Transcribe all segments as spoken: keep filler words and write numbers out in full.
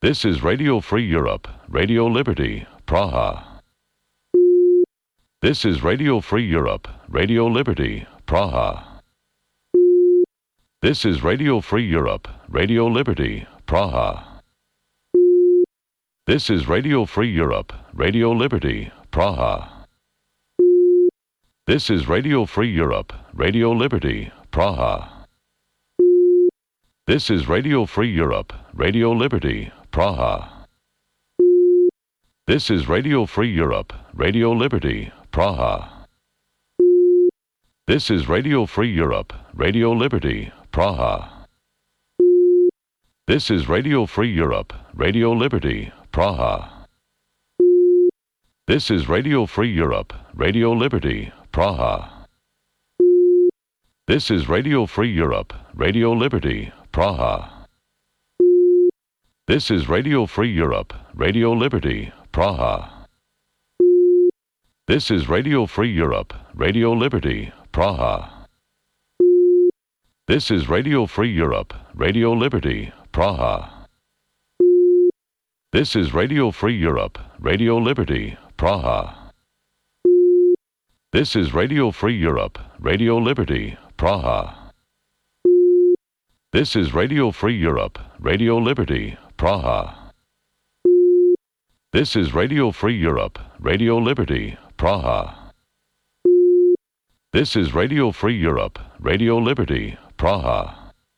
This is Radio Free Europe, Radio Liberty, Praha. This is Radio Free Europe, Radio Liberty, Praha. This is Radio Free Europe, Radio Liberty, Praha. This is Radio Free Europe, Radio Liberty, Praha. This is Radio Free Europe, Radio Liberty, Praha. This is Radio Free Europe, Radio Liberty, Praha. This is Radio Free Europe, Radio Liberty, Praha. This is Radio Free Europe, Radio Liberty, Praha. This is Radio Free Europe, Radio Liberty, Praha. This is Radio Free Europe, Radio Liberty, Praha. This is Radio Free Europe, Radio Liberty, Praha. This is Radio Free Europe, Radio Liberty, Praha. This is Radio Free Europe, Radio Liberty, Praha. This is Radio Free Europe, Radio Liberty, Praha. This is Radio Free Europe, Radio Liberty, Praha. This is Radio Free Europe, Radio Liberty, Praha. This is Radio Free Europe, Radio Liberty, Praha. This is Radio Free Europe, Radio Liberty, Praha. This is Radio Free Europe, Radio Liberty, Praha.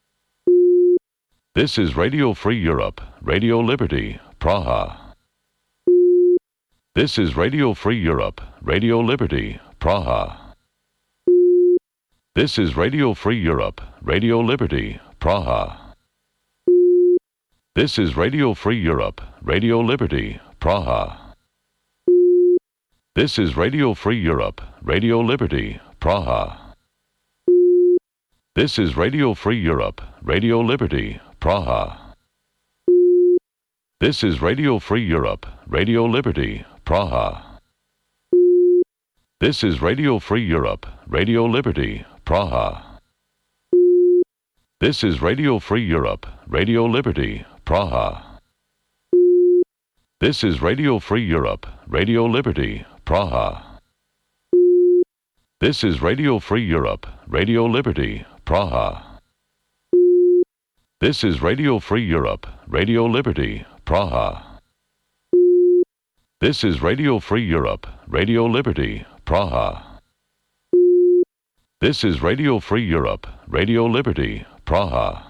This is Radio Free Europe, Radio Liberty, Praha. This is Radio Free Europe, Radio Liberty, Praha. This is Radio Free Europe, Radio Liberty, Praha. This is Radio Free Europe, Radio Liberty, Praha. This is Radio Free Europe, Radio Liberty, Praha. This is Radio Free Europe, Radio Liberty, Praha. This is Radio Free Europe, Radio Liberty, Praha. This is Radio Free Europe, Radio Liberty, Praha. This is Radio Free Europe, Radio Liberty, Praha. This is Radio Free Europe, Radio Liberty, Praha. This is Radio Free Europe, Radio Liberty, Praha. This is Radio Free Europe, Radio Liberty, Praha. This is Radio Free Europe, Radio Liberty, Praha. This is Radio Free Europe, Radio Liberty, Praha.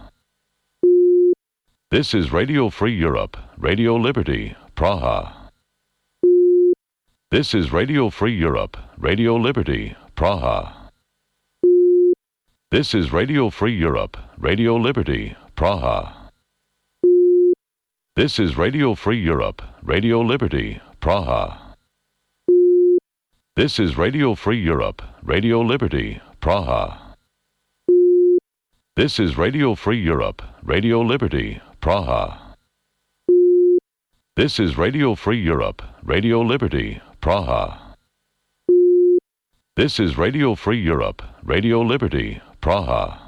This is Radio Free Europe, Radio Liberty, Praha. This is Radio Free Europe, Radio Liberty, Praha. This is Radio Free Europe, Radio Liberty, Praha. This is Radio Free Europe, Radio Liberty, Praha. This is Radio Free Europe, Radio Liberty, Praha. This is Radio Free Europe, Radio Liberty, Praha. This is Radio Free Europe, Radio Liberty, Praha. This is Radio Free Europe, Radio Liberty, Praha.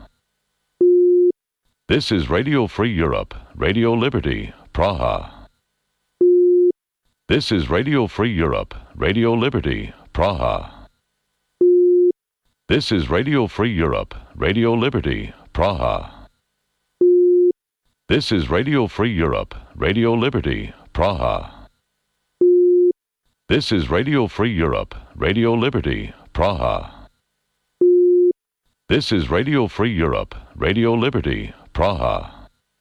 This is Radio Free Europe, Radio Liberty, Praha. This is Radio Free Europe, Radio Liberty, Praha. This is Radio Free Europe, Radio Liberty, Praha. This is Radio Free Europe, Radio Liberty, Praha. This is Radio Free Europe, Radio Liberty, Praha. This is Radio Free Europe, Radio Liberty, Praha.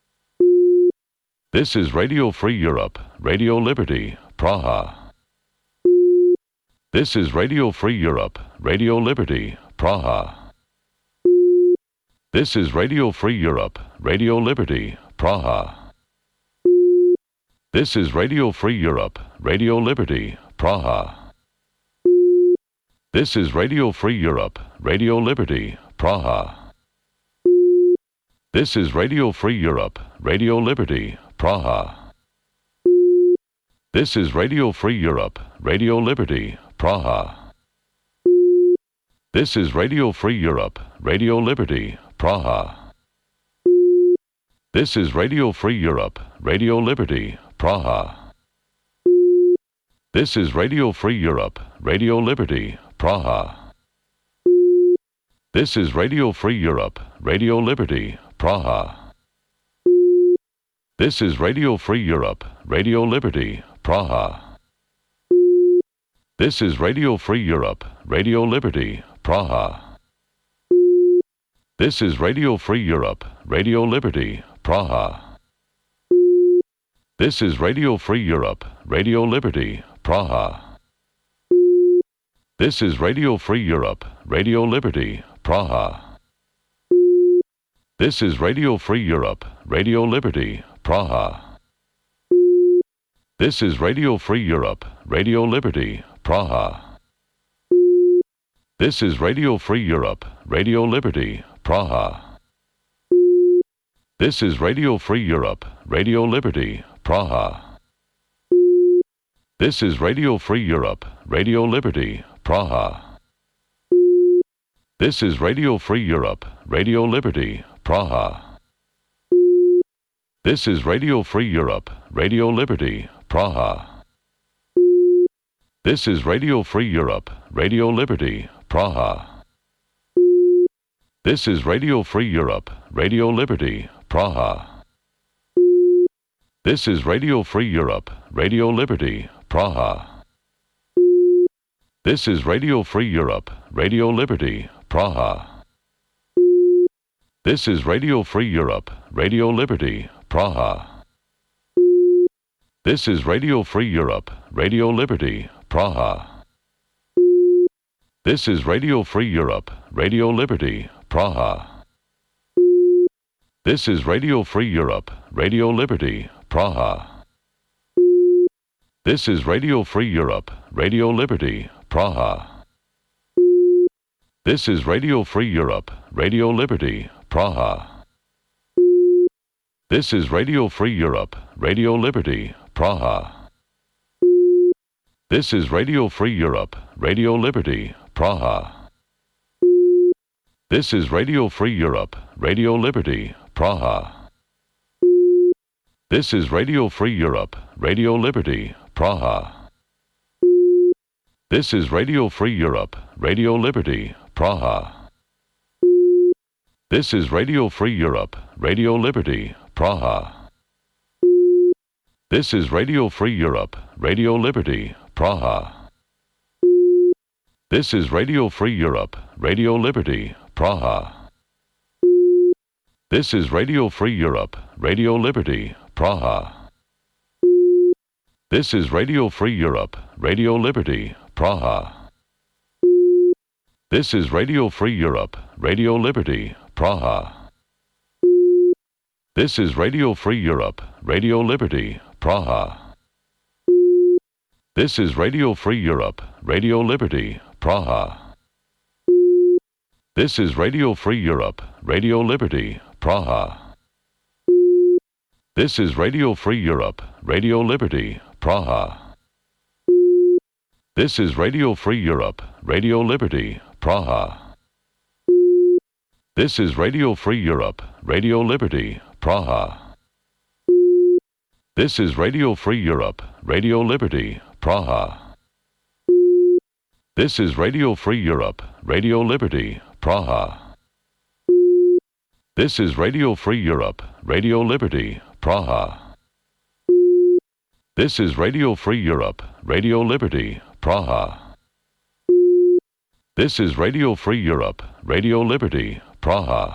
This is Radio Free Europe, Radio Liberty, Praha. This is Radio Free Europe, Radio Liberty, Praha. This is Radio Free Europe, Radio Liberty, Praha. This is Radio Free Europe, Radio Liberty, Praha. This is Radio Free Europe, Radio Liberty, Praha. This is Radio Free Europe, Radio Liberty, Praha. This is Radio Free Europe, Radio Liberty, Praha. This is Radio Free Europe, Radio Liberty, Praha. This is Radio Free Europe, Radio Liberty, Praha. This is Radio Free Europe, Radio Liberty, Praha. This is Radio Free Europe, Radio Liberty, Praha. This is Radio Free Europe, Radio Liberty, Praha. This is Radio Free Europe, Radio Liberty, Praha. This is Radio Free Europe, Radio Liberty, Praha. This is Radio Free Europe, Radio Liberty, Praha. This is Radio Free Europe, Radio Liberty, Praha. This is Radio Free Europe, Radio Liberty, Praha. This is Radio Free Europe, Radio Liberty, Praha. This is Radio Free Europe, Radio Liberty, Praha. This is Radio Free Europe, Radio Liberty, Praha. This is Radio Free Europe, Radio Liberty, Praha. This is Radio Free Europe, Radio Liberty, Praha. This is Radio Free Europe, Radio Liberty, Praha. This is Radio Free Europe, Radio Liberty, Praha. This is Radio Free Europe, Radio Liberty, Praha. This is Radio Free Europe, Radio Liberty, Praha. This is Radio Free Europe, Radio Liberty, Praha. This is Radio Free Europe, Radio Liberty, Praha. This is Radio Free Europe, Radio Liberty, Praha. This is Radio Free Europe, Radio Liberty, Praha. This is Radio Free Europe, Radio Liberty, Praha. This is Radio Free Europe, Radio Liberty, Praha. This is Radio Free Europe, Radio Liberty, Praha. This is Radio Free Europe, Radio Liberty, Praha. This is Radio Free Europe, Radio Liberty, Praha. This is Radio Free Europe, Radio Liberty, Praha. This is Radio Free Europe, Radio Liberty, Praha. This is Radio Free Europe, Radio Liberty, Praha. This is Radio Free Europe, Radio Liberty, Praha. This is Radio Free Europe, Radio Liberty, Praha. This is Radio Free Europe, Radio Liberty, Praha. This is Radio Free Europe, Radio Liberty, Praha. This is Radio Free Europe, Radio Liberty, Praha. This is Radio Free Europe, Radio Liberty, Praha. This is Radio Free Europe, Radio Liberty, Praha. This is Radio Free Europe, Radio Liberty, Praha. This is Radio Free Europe, Radio Liberty, Praha. This is Radio Free Europe, Radio Liberty, Praha. This is Radio Free Europe, Radio Liberty, Praha. This is Radio Free Europe, Radio Liberty, Praha. This is Radio Free Europe, Radio Liberty, Praha. This is Radio Free Europe, Radio Liberty, Praha. This is Radio Free Europe, Radio Liberty, Praha. This is Radio Free Europe, Radio Liberty, Praha. This is Radio Free Europe, Radio Liberty, Praha.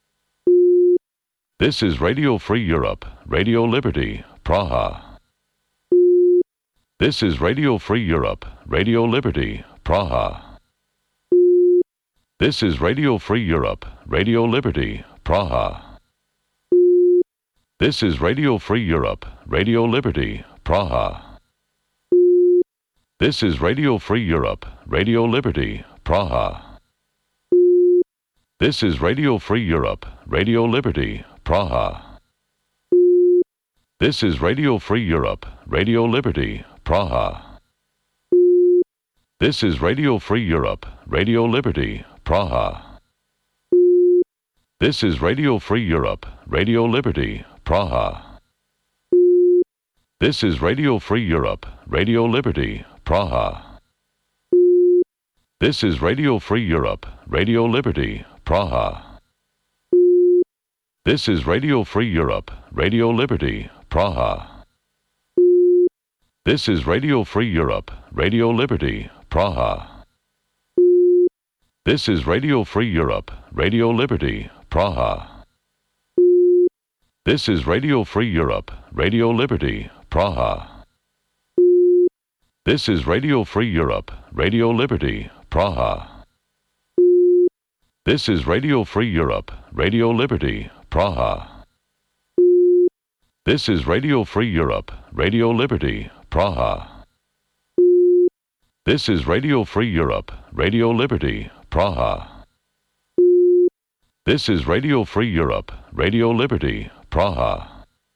This is Radio Free Europe, Radio Liberty, Praha. This is Radio Free Europe, Radio Liberty, Praha. This is Radio Free Europe, Radio Liberty, Praha. This is Radio Free Europe, Radio Liberty, Praha. This is Radio Free Europe, Radio Liberty, Praha. This is Radio Free Europe, Radio Liberty, Praha. This is Radio Free Europe, Radio Liberty, Praha. This is Radio Free Europe, Radio Liberty, Praha. This is Radio Free Europe, Radio Liberty, Praha. This is Radio Free Europe, Radio Liberty, Praha. This is Radio Free Europe, Radio Liberty, Praha. This is Radio Free Europe, Radio Liberty, Praha. This is Radio Free Europe, Radio Liberty, Praha. This is Radio Free Europe, Radio Liberty, Praha. This is Radio Free Europe, Radio Liberty, Praha. This is Radio Free Europe, Radio Liberty, Praha. This is Radio Free Europe, Radio Liberty, Praha. This is Radio Free Europe, Radio Liberty, Praha. This is Radio Free Europe, Radio Liberty, Praha. This is Radio Free Europe, Radio Liberty, Praha.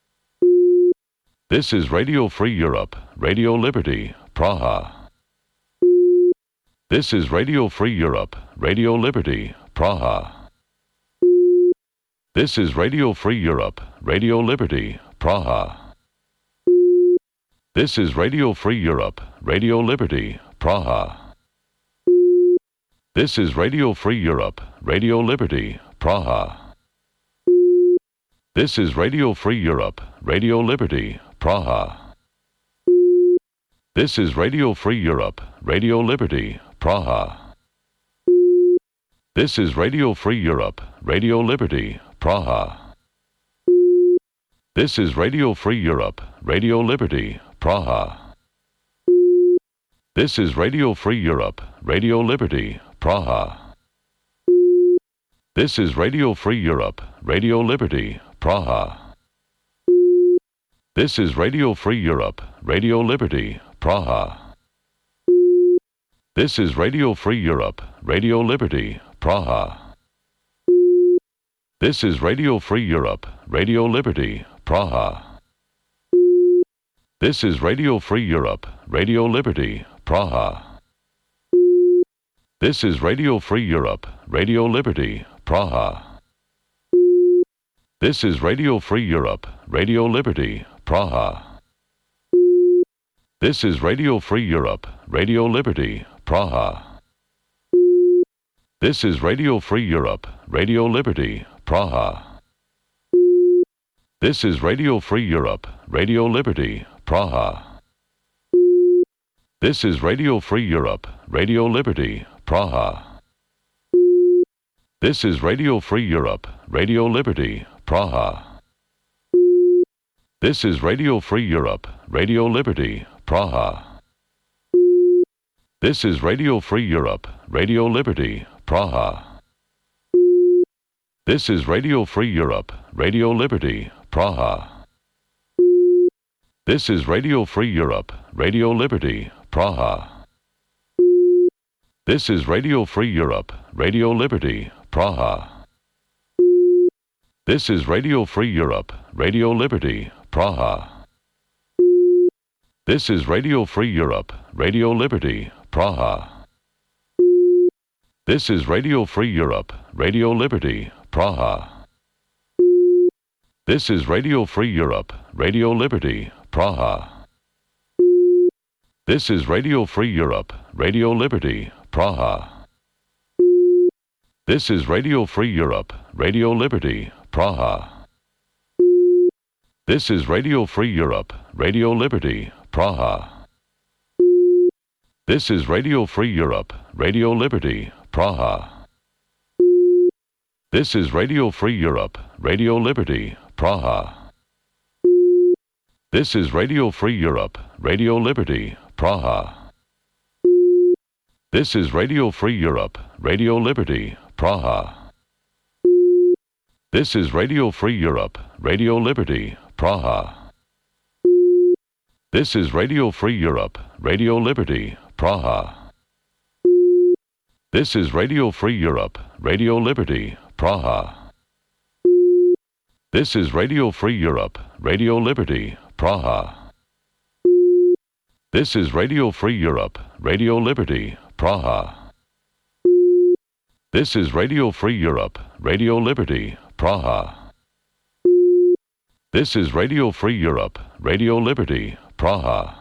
This is Radio Free Europe, Radio Liberty, Praha. This is Radio Free Europe, Radio Liberty, Praha. This is Radio Free Europe, Radio Liberty, Praha. This is Radio Free Europe, Radio Liberty, Praha. This is Radio Free Europe, Radio Liberty, Praha. This is Radio Free Europe, Radio Liberty, Praha. This is Radio Free Europe, Radio Liberty, Praha. This is Radio Free Europe, Radio Liberty, Praha. This is Radio Free Europe, Radio Liberty, Praha. This is Radio Free Europe, Radio Liberty, Praha. This is Radio Free Europe, Radio Liberty, Praha. This is Radio Free Europe, Radio Liberty, Praha. This is Radio Free Europe, Radio Liberty, Praha. This is Radio Free Europe, Radio Liberty, Praha. This is Radio Free Europe, Radio Liberty, Praha. This is Radio Free Europe, Radio Liberty, Praha. This is Radio Free Europe, Radio Liberty, Praha. This is Radio Free Europe, Radio Liberty, Praha. This is Radio Free Europe, Radio Liberty, Praha. This is Radio Free Europe, Radio Liberty, Praha. This is Radio Free Europe, Radio Liberty, Praha. This is Radio Free Europe, Radio Liberty, Praha. This is Radio Free Europe, Radio Liberty, Praha. This is Radio Free Europe, Radio Liberty, Praha. This is Radio Free Europe, Radio Liberty, Praha. This is Radio Free Europe, Radio Liberty, Praha. This is Radio Free Europe, Radio Liberty, Praha. This is Radio Free Europe, Radio Liberty, Praha. This is Radio Free Europe, Radio Liberty, Praha. This is Radio Free Europe, Radio Liberty, Praha. This is Radio Free Europe, Radio Liberty, Praha. This is Radio Free Europe, Radio Liberty, Praha. This is Radio Free Europe, Radio Liberty, Praha. This is Radio Free Europe, Radio Liberty, Praha. This is Radio Free Europe, Radio Liberty, Praha. This is Radio Free Europe, Radio Liberty, Praha. This is Radio Free Europe, Radio Liberty, Praha. This is Radio Free Europe, Radio Liberty, Praha. This is Radio Free Europe, Radio Liberty, Praha. This is Radio Free Europe, Radio Liberty, Praha. This is Radio Free Europe, Radio Liberty, Praha. This is Radio Free Europe, Radio Liberty, Praha. This is Radio Free Europe, Radio Liberty, Praha. This is Radio Free Europe, Radio Liberty, Praha. This is Radio Free Europe, Radio Liberty, Praha.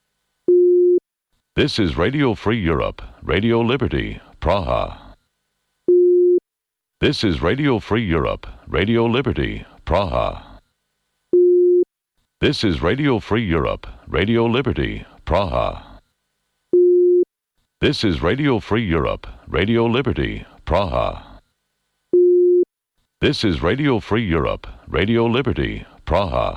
This is Radio Free Europe, Radio Liberty, Praha. This is Radio Free Europe, Radio Liberty, Praha. This is Radio Free Europe, Radio Liberty, Praha. This is Radio Free Europe, Radio Liberty, Praha. This is Radio Free Europe, Radio Liberty, Praha.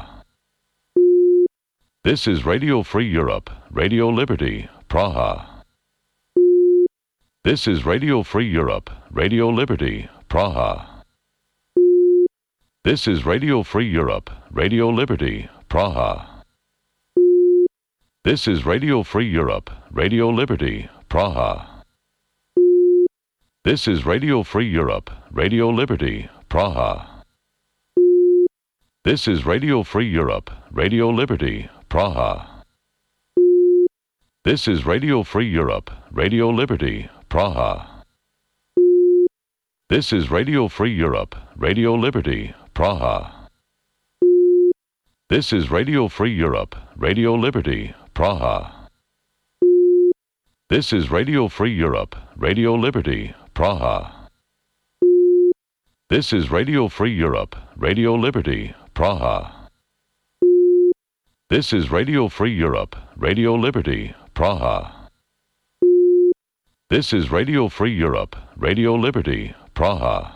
This is Radio Free Europe, Radio Liberty, Praha. This is Radio Free Europe, Radio Liberty, Praha. This is Radio Free Europe, Radio Liberty, Praha. This is Radio Free Europe, Radio Liberty, Praha. This is Radio Free Europe, Radio Liberty, Praha. This is Radio Free Europe, Radio Liberty, Praha. This is Radio Free Europe, Radio Liberty, Praha. This is Radio Free Europe, Radio Liberty, Praha. This is Radio Free Europe, Radio Liberty, Praha. This is Radio Free Europe, Radio Liberty, Praha. This is Radio Free Europe, Radio Liberty, Praha. This is Radio Free Europe, Radio Liberty, Praha. This is Radio Free Europe, Radio Liberty, Praha.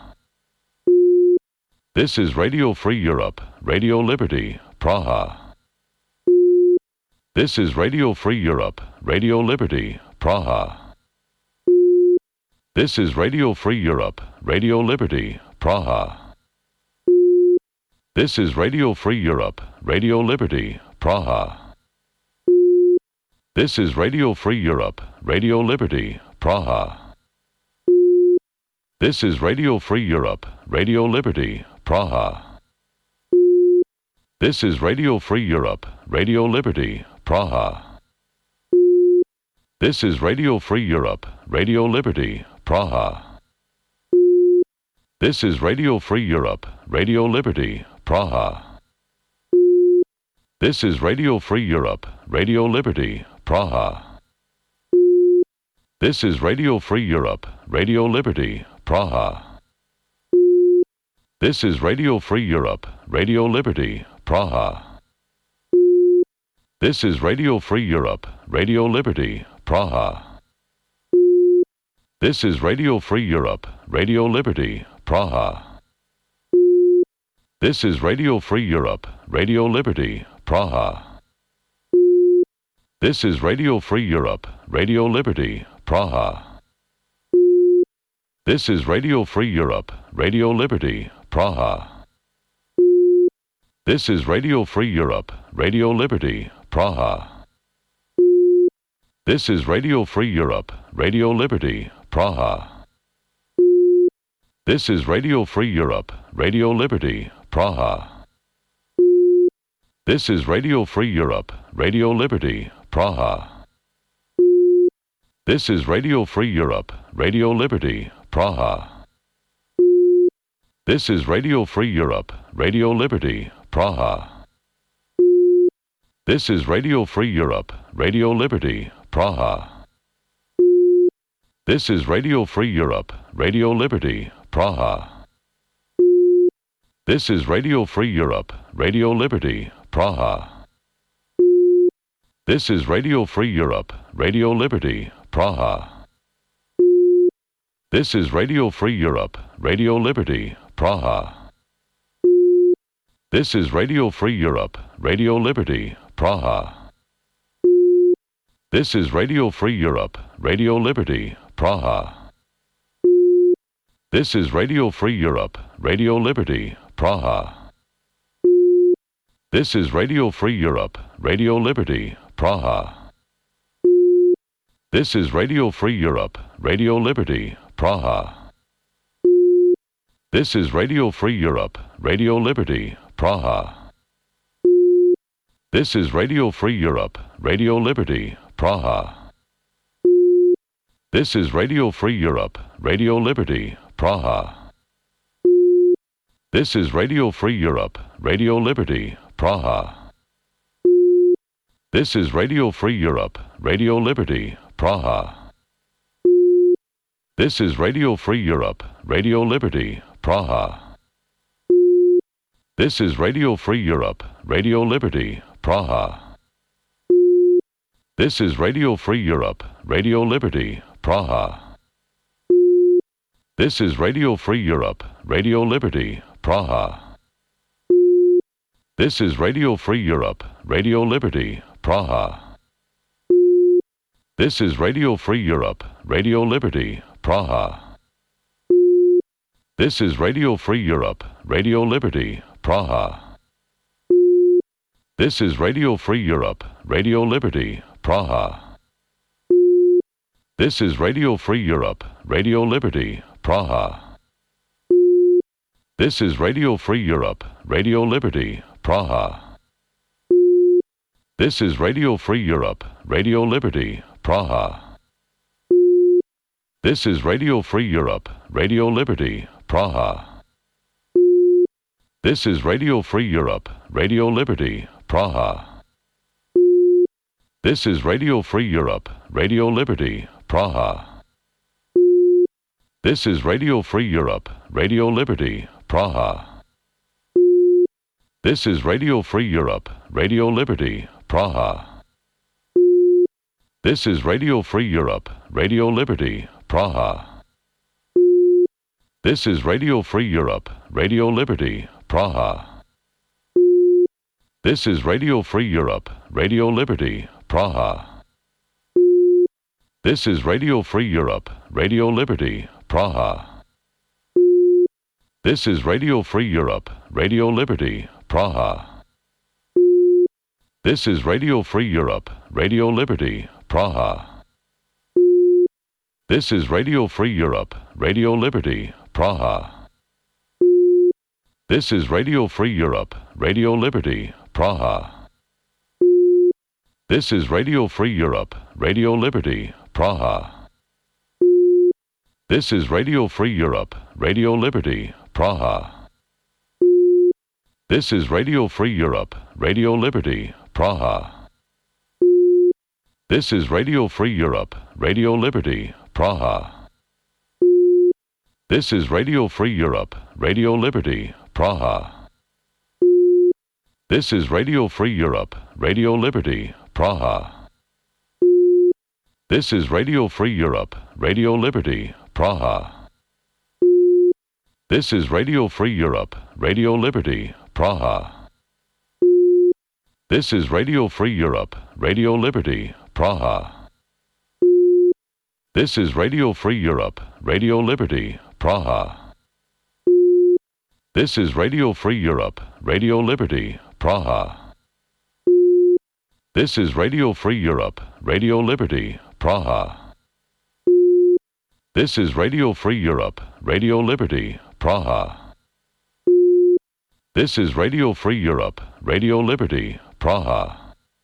This is Radio Free Europe, Radio Liberty, Praha. This is Radio Free Europe, Radio Liberty, Praha. This is Radio Free Europe, Radio Liberty, Praha. This is Radio Free Europe, Radio Liberty, Praha. This is Radio Free Europe, Radio Liberty, Praha. This is Radio Free Europe, Radio Liberty, Praha. This is Radio Free Europe, Radio Liberty, Praha. This is Radio Free Europe, Radio Liberty, Praha. This is Radio Free Europe, Radio Liberty, Praha. This is Radio Free Europe, Radio Liberty, Praha. This is Radio Free Europe, Radio Liberty, Praha. This is Radio Free Europe, Radio Liberty, Praha. This is Radio Free Europe, Radio Liberty, Praha. This is Radio Free Europe, Radio Liberty, Praha. This is Radio Free Europe, Radio Liberty, Praha. This is Radio Free Europe, Radio Liberty, Praha. This is Radio Free Europe, Radio Liberty, Praha. This is Radio Free Europe, Radio Liberty, Praha. This is Radio Free Europe, Radio Liberty, Praha. This is Radio Free Europe, Radio Liberty, Praha. This is Radio Free Europe, Radio Liberty, Praha. This is Radio Free Europe, Radio Liberty, Praha. This is Radio Free Europe, Radio Liberty, Praha. This is Radio Free Europe, Radio Liberty, Praha. This is Radio Free Europe, Radio Liberty, Praha. This is Radio Free Europe, Radio Liberty, Praha. This is Radio Free Europe, Radio Liberty, Praha. This is Radio Free Europe, Radio Liberty, Praha. This is Radio Free Europe, Radio Liberty, Praha. This is Radio Free Europe, Radio Liberty, Praha. This is Radio Free Europe, Radio Liberty, Praha. This is Radio Free Europe, Radio Liberty, Praha. This is Radio Free Europe, Radio Liberty, Praha. This is Radio Free Europe, Radio Liberty, Praha. This is Radio Free Europe, Radio Liberty, Praha. This is Radio Free Europe, Radio Liberty, Praha. This is Radio Free Europe, Radio Liberty, Praha. This is Radio Free Europe, Radio Liberty, Praha. This is Radio Free Europe, Radio Liberty, Praha. This is Radio Free Europe, Radio Liberty, Praha. This is Radio Free Europe, Radio Liberty, Praha. This is Radio Free Europe, Radio Liberty, Praha. This is Radio Free Europe, Radio Liberty, Praha. This is Radio Free Europe, Radio Liberty, Praha. This is Radio Free Europe, Radio Liberty, Praha. This is Radio Free Europe, Radio Liberty, Praha. This is Radio Free Europe, Radio Liberty, Praha. This is Radio Free Europe, Radio Liberty, Praha. This is Radio Free Europe, Radio Liberty, Praha. This is Radio Free Europe, Radio Liberty, Praha. This is Radio Free Europe, Radio Liberty, Praha. This is Radio Free Europe, Radio Liberty, Praha. This is Radio Free Europe, Radio Liberty, Praha. This is Radio Free Europe, Radio Liberty, Praha. This is Radio Free Europe, Radio Liberty, Praha. This is Radio Free Europe, Radio Liberty, Praha. This is Radio Free Europe, Radio Liberty, Praha. This is Radio Free Europe, Radio Liberty, Praha. This is Radio Free Europe, Radio Liberty, Praha. This is Radio Free Europe, Radio Liberty, Praha. This is Radio Free Europe, Radio Liberty, Praha. This is Radio Free Europe, Radio Liberty, Praha. This is Radio Free Europe, Radio Liberty, Praha. This is Radio Free Europe, Radio Liberty, Praha. This is Radio Free Europe, Radio Liberty, Praha. This is Radio Free Europe, Radio Liberty, Praha. This is Radio Free Europe, Radio Liberty, Praha. This is Radio Free Europe, Radio Liberty, Praha. This is Radio Free Europe, Radio Liberty, Praha. This is Radio Free Europe, Radio Liberty, Praha. This is Radio Free Europe, Radio Liberty, Praha. This is Radio Free Europe, Radio Liberty, Praha. This is Radio Free Europe, Radio Liberty, Praha. This is Radio Free Europe, Radio Liberty, Praha. This is Radio Free Europe, Radio Liberty, Praha. This is Radio Free Europe, Radio Liberty, Praha.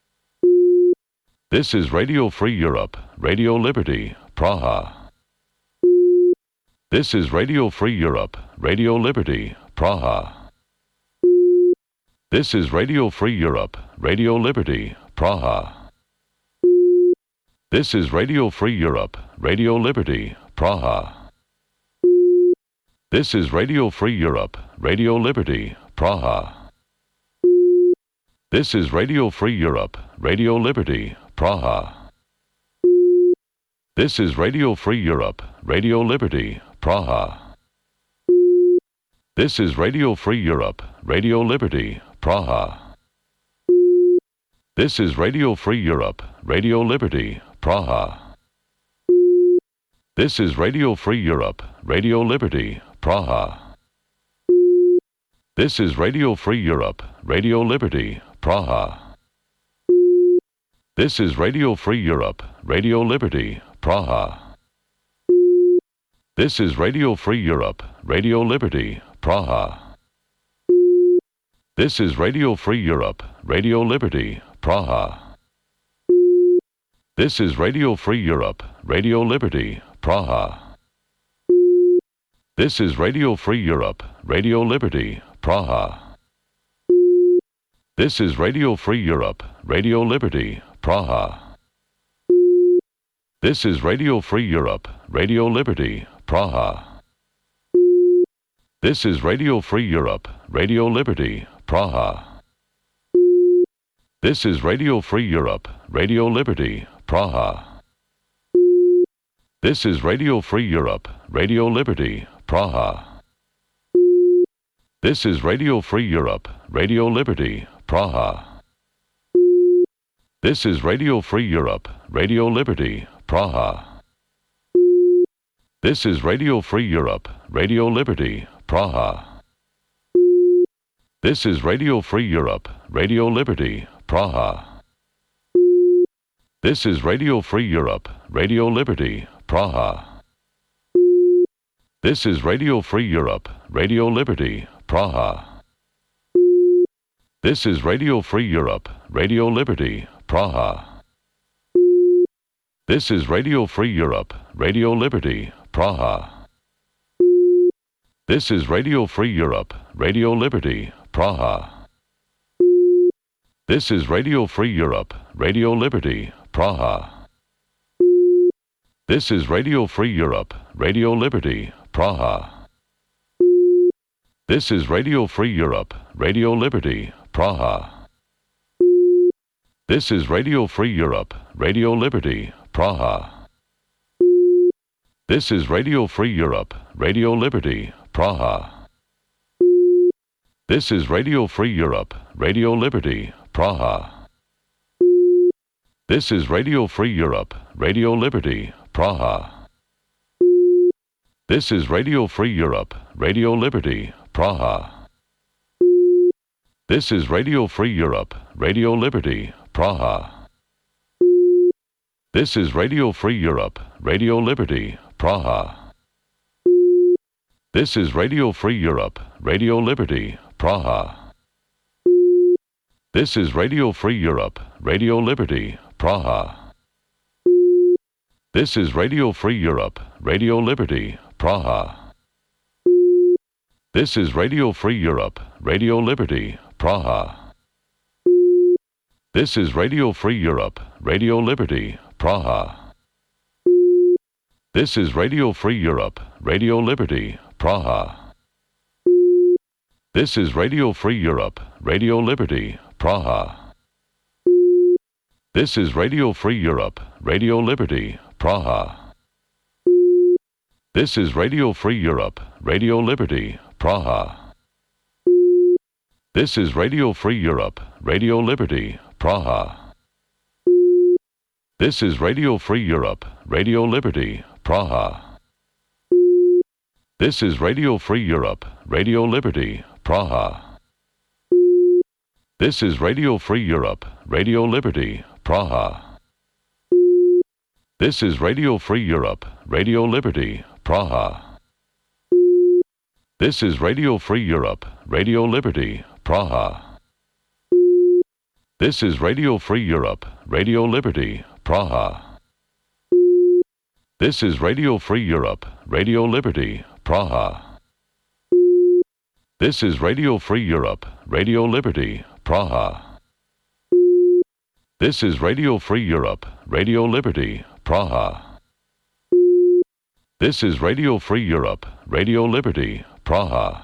This is Radio Free Europe, Radio Liberty, Praha. This is Radio Free Europe, Radio Liberty, Praha. This is Radio Free Europe, Radio Liberty, Praha. This is Radio Free Europe, Radio Liberty, Praha. This is Radio Free Europe, Radio Liberty, Praha. This is Radio Free Europe, Radio Liberty, Praha. This is Radio Free Europe, Radio Liberty, Praha. This is Radio Free Europe, Radio Liberty, Praha. This is Radio Free Europe, Radio Liberty, Praha. This is Radio Free Europe, Radio Liberty, Praha. This is Radio Free Europe, Radio Liberty, Praha. This is Radio Free Europe, Radio Liberty, Praha. This is Radio Free Europe, Radio Liberty, Praha. This is Radio Free Europe, Radio Liberty, Praha. This is Radio Free Europe, Radio Liberty, Praha. This is Radio Free Europe, Radio Liberty, Praha. This is Radio Free Europe, Radio Liberty, Praha. This is Radio Free Europe, Radio Liberty, Praha. This is Radio Free Europe, Radio Liberty, Praha. This is Radio Free Europe, Radio Liberty, Praha. This is Radio Free Europe, Radio Liberty, Praha. This is Radio Free Europe, Radio Liberty, Praha. This is Radio Free Europe, Radio Liberty, Praha. This is Radio Free Europe, Radio Liberty, Praha. This is Radio Free Europe, Radio Liberty, Praha. This is Radio Free Europe, Radio Liberty, Praha. This is Radio Free Europe, Radio Liberty, Praha. This is Radio Free Europe, Radio Liberty, Praha. This is Radio Free Europe, Radio Liberty, Praha. This is Radio Free Europe, Radio Liberty, Praha. This is Radio Free Europe, Radio Liberty, Praha. This is Radio Free Europe, Radio Liberty, Praha. This is Radio Free Europe, Radio Liberty, Praha. This is Radio Free Europe, Radio Liberty, Praha. This is Radio Free Europe, Radio Liberty, Praha. This is Radio Free Europe, Radio Liberty, Praha. This is Radio Free Europe, Radio Liberty, Praha. This is Radio Free Europe, Radio Liberty, Praha. This is Radio Free Europe, Radio Liberty, Praha. This is Radio Free Europe, Radio Liberty, Praha. This is Radio Free Europe, Radio Liberty, Praha. This is Radio Free Europe, Radio Liberty, Praha. This is Radio Free Europe, Radio Liberty, Praha. This is Radio Free Europe, Radio Liberty, Praha. This is Radio Free Europe, Radio Liberty, Praha. This is Radio Free Europe, Radio Liberty, Praha. This is Radio Free Europe, Radio Liberty, Praha. This is Radio Free Europe, Radio Liberty, Praha. This is Radio Free Europe, Radio Liberty, Praha. This is Radio Free Europe, Radio Liberty, Praha. This is Radio Free Europe, Radio Liberty, Praha. This is Radio Free Europe, Radio Liberty, Praha. This is Radio Free Europe, Radio Liberty, Praha. This is Radio Free Europe, Radio Liberty, Praha. This is Radio Free Europe, Radio Liberty, Praha. This is Radio Free Europe, Radio Liberty, Praha. This is Radio Free Europe, Radio Liberty, Praha. This is Radio Free Europe, Radio Liberty, Praha. This is Radio Free Europe, Radio Liberty, Praha. This is Radio Free Europe, Radio Liberty, Praha.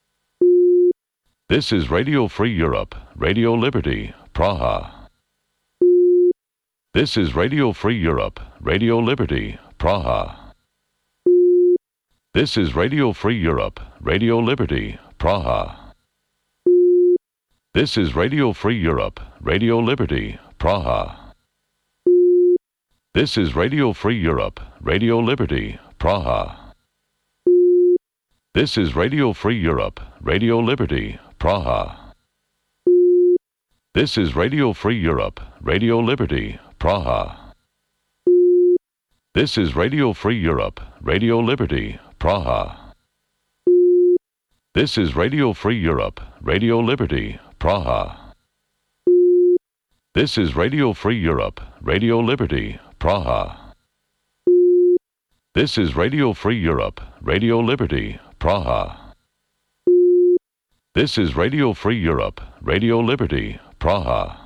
This is Radio Free Europe, Radio Liberty, Praha. This is Radio Free Europe, Radio Liberty, Praha. This is Radio Free Europe, Radio Liberty, Praha. This is Radio Free Europe, Radio Liberty, Praha. This is Radio Free Europe, Radio Liberty, Praha. This is Radio Free Europe, Radio Liberty, Praha. This is Radio Free Europe, Radio Liberty, Praha. This is Radio Free Europe, Radio Liberty, Praha. This is Radio Free Europe, Radio Liberty, Praha. This is Radio Free Europe, Radio Liberty, Praha. This is Radio Free Europe, Radio Liberty, Praha. This is Radio Free Europe, Radio Liberty, Praha.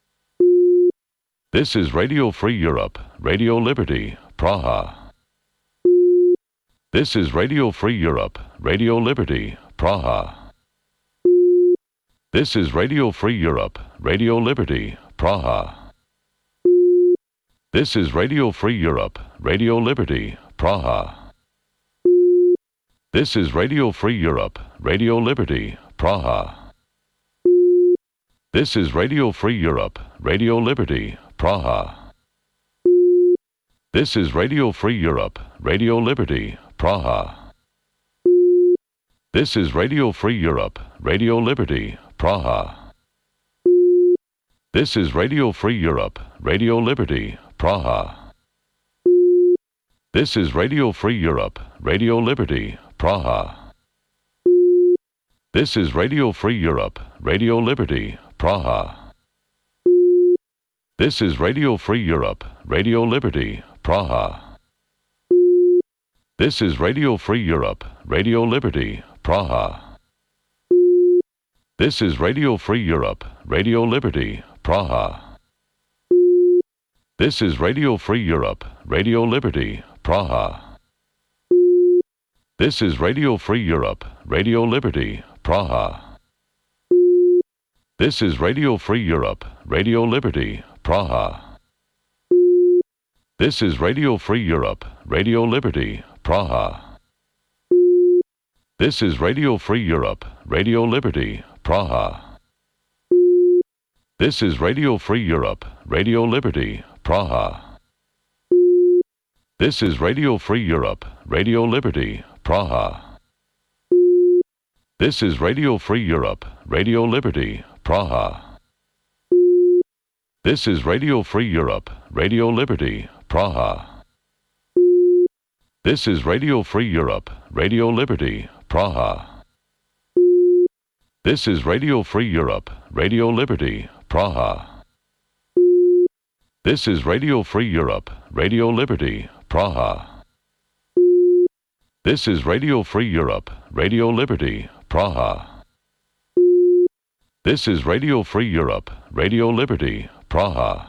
This is Radio Free Europe, Radio Liberty, Praha. This is Radio Free Europe, Radio Liberty, Praha. This is Radio Free Europe, Radio Liberty, Praha. This is Radio Free Europe, Radio Liberty, Praha. This is Radio Free Europe, Radio Liberty, Praha. This is Radio Free Europe, Radio Liberty, Praha. This is Radio Free Europe, Radio Liberty, Praha. This is Radio Free Europe, Radio Liberty, Praha. This is Radio Free Europe, Radio Liberty, Praha. This is Radio Free Europe, Radio Liberty, Praha. This is Radio Free Europe, Radio Liberty, Praha. This is Radio Free Europe, Radio Liberty, Praha. This is Radio Free Europe, Radio Liberty, Praha. This is Radio Free Europe, Radio Liberty, Praha. This is Radio Free Europe, Radio Liberty, Praha. This is Radio Free Europe, Radio Liberty, Praha. This is Radio Free Europe, Radio Liberty, Praha. This is Radio Free Europe, Radio Liberty, Praha. This is Radio Free Europe, Radio Liberty, Praha. This is Radio Free Europe, Radio Liberty, Praha. This is Radio Free Europe, Radio Liberty, Praha. This is Radio Free Europe, Radio Liberty, Praha. This is Radio Free Europe, Radio Liberty, Praha. This is Radio Free Europe, Radio Liberty, Praha. This is Radio Free Europe, Radio Liberty, Praha. This is Radio Free Europe, Radio Liberty, Praha. This is Radio Free Europe, Radio Liberty, Praha. This is Radio Free Europe, Radio Liberty, Praha.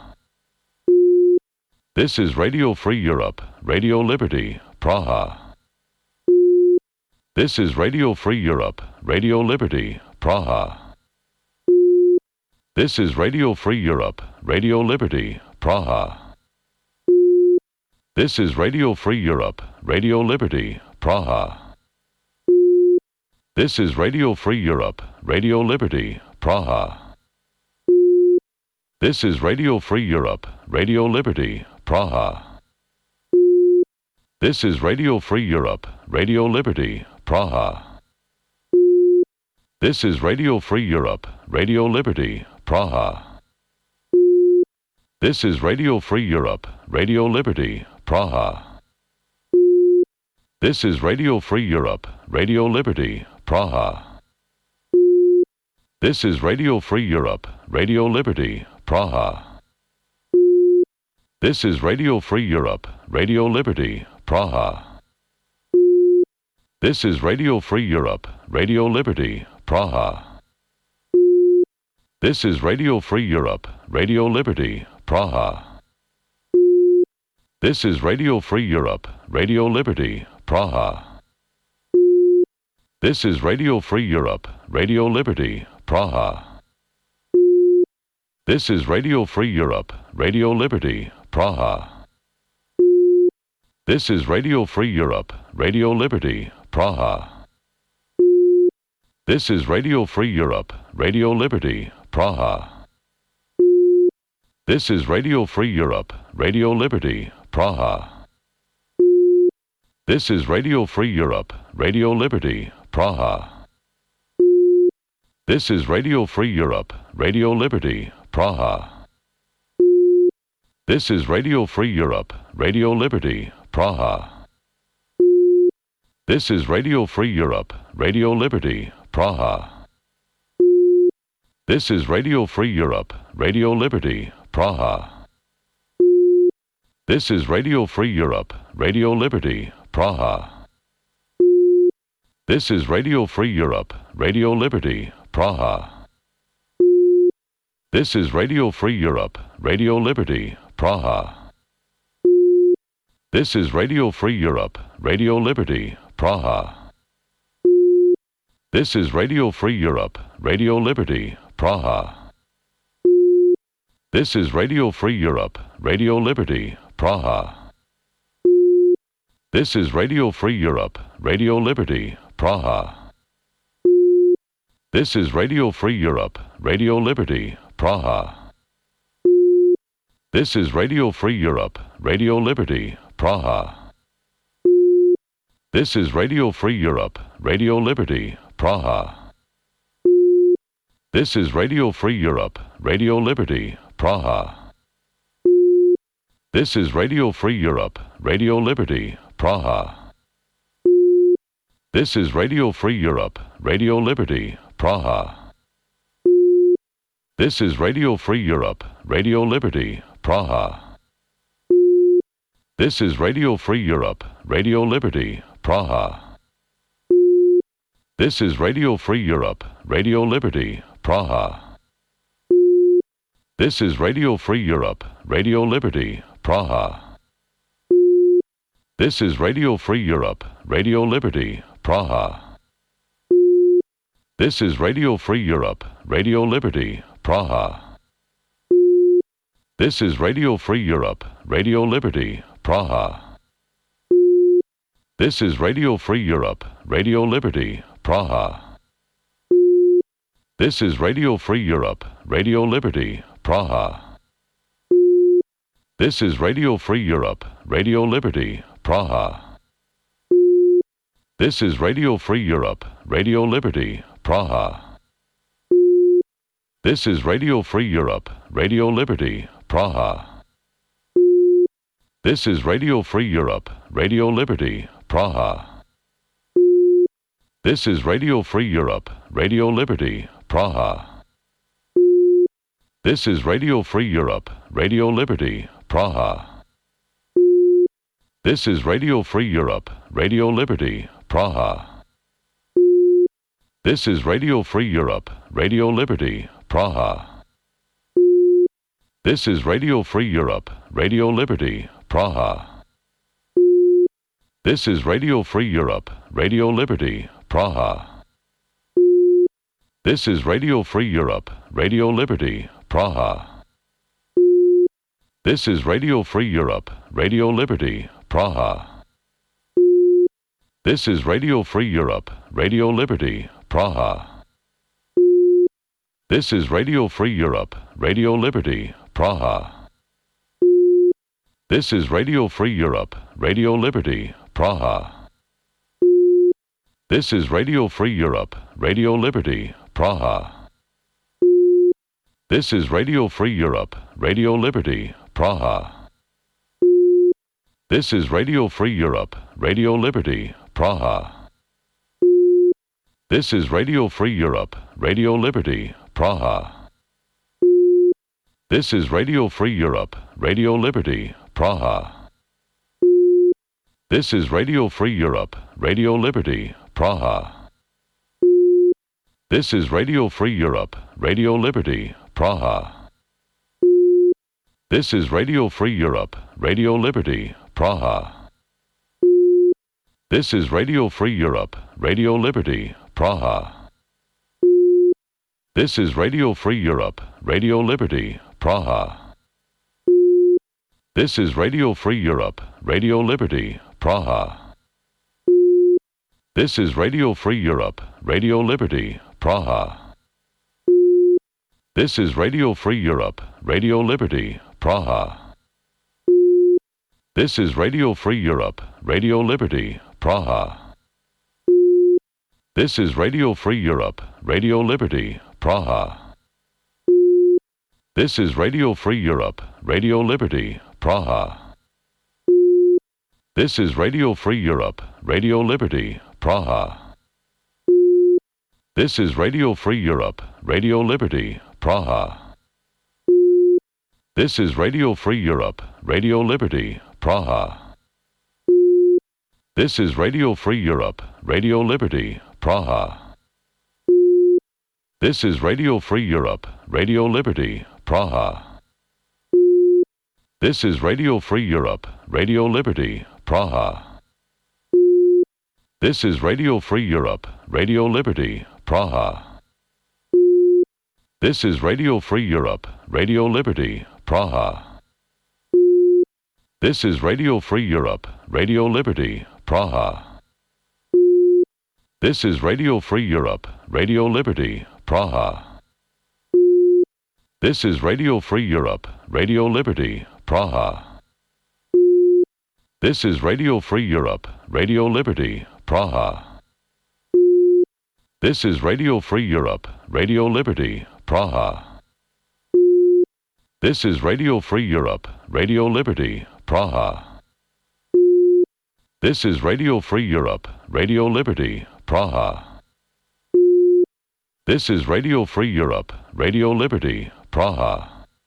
This is Radio Free Europe, Radio Liberty, Praha. This is Radio Free Europe, Radio Liberty, Praha. This is Radio Free Europe, Radio Liberty, Praha. This is Radio Free Europe, Radio Liberty, Praha. This is Radio Free Europe, Radio Liberty, Praha. This is Radio Free Europe, Radio Liberty, Praha. This is Radio Free Europe, Radio Liberty, Praha. This is Radio Free Europe, Radio Liberty, Praha. This is Radio Free Europe, Radio Liberty, Praha. This is Radio Free Europe, Radio Liberty, Praha. This is Radio Free Europe, Radio Liberty, Praha. This is Radio Free Europe, Radio Liberty, Praha. This is Radio Free Europe, Radio Liberty, Praha. This is Radio Free Europe, Radio Liberty, Praha. This is Radio Free Europe, Radio Liberty, Praha. This is Radio Free Europe, Radio Liberty, Praha. This is Radio Free Europe, Radio Liberty, Praha. This is Radio Free Europe, Radio Liberty, Praha. This is Radio Free Europe, Radio Liberty, Praha. This is Radio Free Europe, Radio Liberty, Praha. This is Radio Free Europe, Radio Liberty, Praha. This is Radio Free Europe, Radio Liberty, Praha. This is Radio Free Europe, Radio Liberty, Praha. This is Radio Free Europe, Radio Liberty, Praha. This is Radio Free Europe, Radio Liberty, Praha. This is Radio Free Europe, Radio Liberty, Praha. This is Radio Free Europe, Radio Liberty, Praha. This is Radio Free Europe, Radio Liberty, Praha. This is Radio Free Europe, Radio Liberty, Praha. This is Radio Free Europe, Radio Liberty, Praha. This is Radio Free Europe, Radio Liberty, Praha. This is Radio Free Europe, Radio Liberty, Praha. This is Radio Free Europe, Radio Liberty, Praha. This is Radio Free Europe, Radio Liberty, Praha. This is Radio Free Europe, Radio Liberty, Praha. This is Radio Free Europe, Radio Liberty, Praha. This is Radio Free Europe, Radio Liberty, Praha. This is Radio Free Europe, Radio Liberty, Praha. This is Radio Free Europe, Radio Liberty, Praha. This is Radio Free Europe, Radio Liberty, Praha. This is Radio Free Europe, Radio Liberty, Praha. This is Radio Free Europe, Radio Liberty, Praha. This is Radio Free Europe, Radio Liberty, Praha. This is Radio Free Europe, Radio Liberty, Praha. This is Radio Free Europe, Radio Liberty, Praha. This is Radio Free Europe, Radio Liberty, Praha. This is Radio Free Europe, Radio Liberty, Praha. This is Radio Free Europe, Radio Liberty, Praha. This is Radio Free Europe, Radio Liberty, Praha. This is Radio Free Europe, Radio Liberty, Praha. This is Radio Free Europe, Radio Liberty, Praha. This is Radio Free Europe, Radio Liberty, Praha. This is Radio Free Europe, Radio Liberty, Praha. This is Radio Free Europe, Radio Liberty, Praha. This is Radio Free Europe, Radio Liberty, Praha. This is Radio Free Europe, Radio Liberty, Praha. This is Radio Free Europe, Radio Liberty, Praha. This is Radio Free Europe, Radio Liberty, Praha. This is Radio Free Europe, Radio Liberty, Praha. This is Radio Free Europe, Radio Liberty, Praha. This is Radio Free Europe, Radio Liberty, Praha. This is Radio Free Europe, Radio Liberty, Praha. This is Radio Free Europe, Radio Liberty, Praha. This is Radio Free Europe, Radio Liberty, Praha. This is Radio Free Europe, Radio Liberty, Praha. This is Radio Free Europe, Radio Liberty, Praha. This is Radio Free Europe, Radio Liberty, Praha. This is Radio Free Europe, Radio Liberty, Praha. This is Radio Free Europe, Radio Liberty, Praha. This is Radio Free Europe, Radio Liberty, Praha. This is Radio Free Europe, Radio Liberty, Praha. This is Radio Free Europe, Radio Liberty, Praha. This is Radio Free Europe, Radio Liberty, Praha. This is Radio Free Europe, Radio Liberty, Praha. This is Radio Free Europe, Radio Liberty, Praha. This is Radio Free Europe, Radio Liberty, Praha. This is Radio Free Europe, Radio Liberty, Praha. This is Radio Free Europe, Radio Liberty, Praha. This is Radio Free Europe, Radio Liberty, Praha. This is Radio Free Europe, Radio Liberty, Praha. This is Radio Free Europe, Radio Liberty, Praha. This is Radio Free Europe, Radio Liberty, Praha. This is Radio Free Europe, Radio Liberty, Praha. This is Radio Free Europe, Radio Liberty, Praha. This is Radio Free Europe, Radio Liberty, Praha. This is Radio Free Europe, Radio Liberty, Praha. This is Radio Free Europe, Radio Liberty, Praha. This is Radio Free Europe, Radio Liberty, Praha. This is Radio Free Europe, Radio Liberty, Praha. This is Radio Free Europe, Radio Liberty, Praha. This is Radio Free Europe, Radio Liberty, Praha. This is Radio Free Europe, Radio Liberty, Praha. This is Radio Free Europe, Radio Liberty, Praha. This is Radio Free Europe, Radio Liberty, Praha.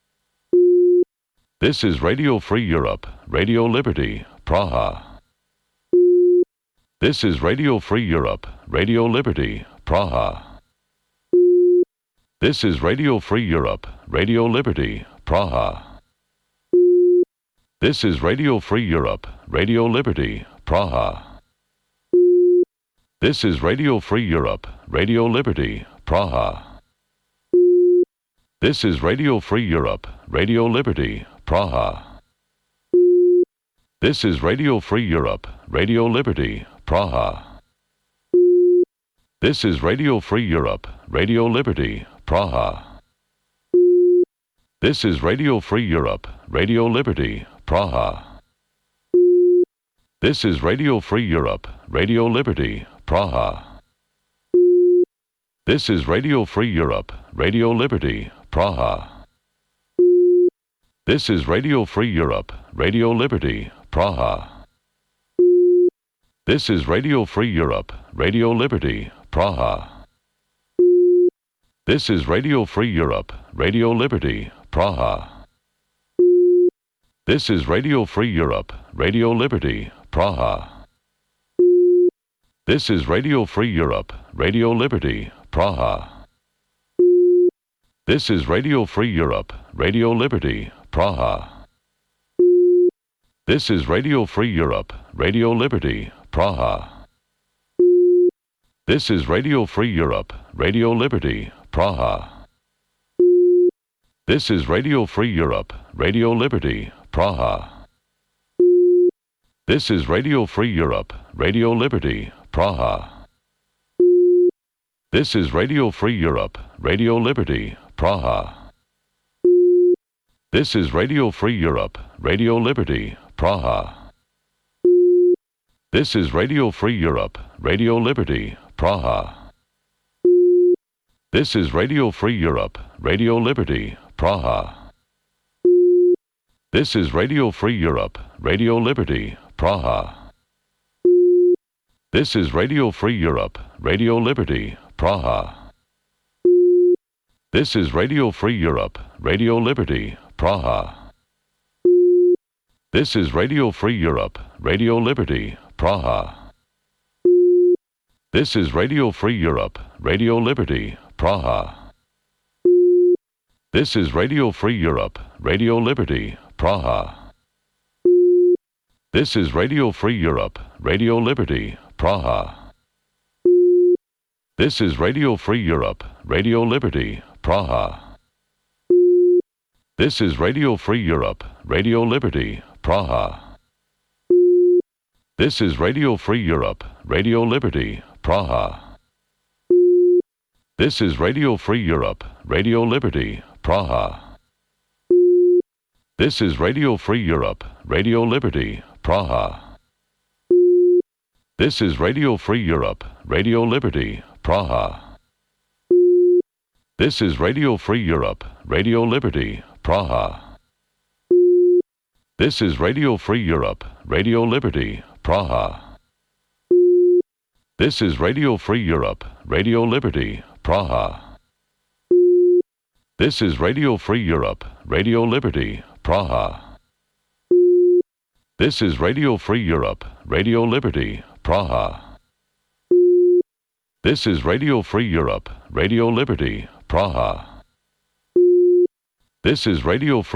This is Radio Free Europe, Radio Liberty, Praha. This is Radio Free Europe, Radio Liberty, Praha. This is Radio Free Europe, Radio Liberty, Praha. This is Radio Free Europe, Radio Liberty, Praha. This is Radio Free Europe, Radio Liberty, Praha. This is Radio Free Europe, Radio Liberty, Praha. This is Radio Free Europe, Radio Liberty, Praha. This is Radio Free Europe, Radio Liberty, Praha. This is Radio Free Europe, Radio Liberty, Praha. This is Radio Free Europe, Radio Liberty, Praha. This is Radio Free Europe, Radio Liberty, Praha. This is Radio Free Europe, Radio Liberty, Praha. This is Radio Free Europe, Radio Liberty, Praha. This is Radio Free Europe, Radio Liberty, Praha. This is Radio Free Europe, Radio Liberty, Praha. This is Radio Free Europe, Radio Liberty, Praha. This is Radio Free Europe, Radio Liberty, Praha. This is Radio Free Europe, Radio Liberty, Praha. This is Radio Free Europe, Radio Liberty, Praha. This is Radio Free Europe, Radio Liberty, Praha. This is Radio Free Europe, Radio Liberty, Praha. This is Radio Free Europe, Radio Liberty, Praha. This is Radio Free Europe, Radio Liberty, Praha. This is Radio Free Europe, Radio Liberty, Praha. This is Radio Free Europe, Radio Liberty, Praha. This is Radio Free Europe, Radio Liberty, Praha. This is Radio Free Europe, Radio Liberty, Praha. This is Radio Free Europe, Radio Liberty, Praha. This is Radio Free Europe, Radio Liberty, Praha. This is Radio Free Europe, Radio Liberty, Praha. This is Radio Free Europe, Radio Liberty, Praha. This is Radio Free Europe, Radio Liberty, Praha. This is Radio Free Europe, Radio Liberty, Praha. This is Radio Free Europe, Radio Liberty, Praha. This is Radio Free Europe, Radio Liberty, Praha. This is Radio Free Europe, Radio Liberty, Praha. This is Radio Free Europe, Radio Liberty, Praha. This is Radio Free Europe, Radio Liberty, Praha. This is Radio Free Europe, Radio Liberty, Praha. This is Radio Free Europe, Radio Liberty, Praha. This is Radio Free Europe, Radio Liberty, Praha. This is Radio Free Europe, Radio Liberty, Praha. This is Radio Free Europe, Radio Liberty, Praha. This is Radio Free Europe, Radio Liberty, Praha. This is Radio Free